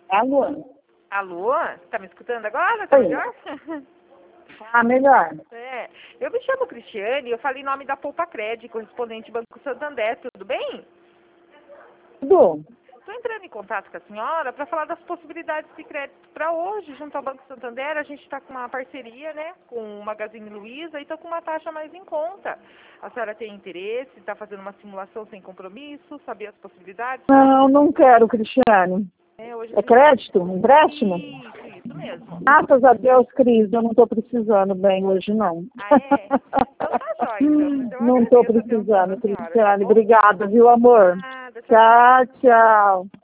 Alô? Alô? Tá me escutando agora? Tá Oi. melhor? Ah, melhor. Eu me chamo Cristiane, eu falei em nome da Poupa Cred, correspondente Banco Santander, tudo bem? Tudo? Estou entrando em contato com a senhora para falar das possibilidades de crédito para hoje, junto ao Banco Santander. A gente está com uma parceria, né, com o Magazine Luiza e está com uma taxa mais em conta. A senhora tem interesse, está fazendo uma simulação sem compromisso, saber as possibilidades? Não quero, Cristiane. Hoje a É gente... crédito? Empréstimo? Isso mesmo. Graças a Deus, Cris, eu não estou precisando bem hoje, não. Ah, é? Então tá jóia, então. Mas eu Não estou agradeço a atenção precisando, da senhora, tá Cristiane. bom? Obrigada, viu, amor? Nada, tchau, tchau. Tchau, tchau.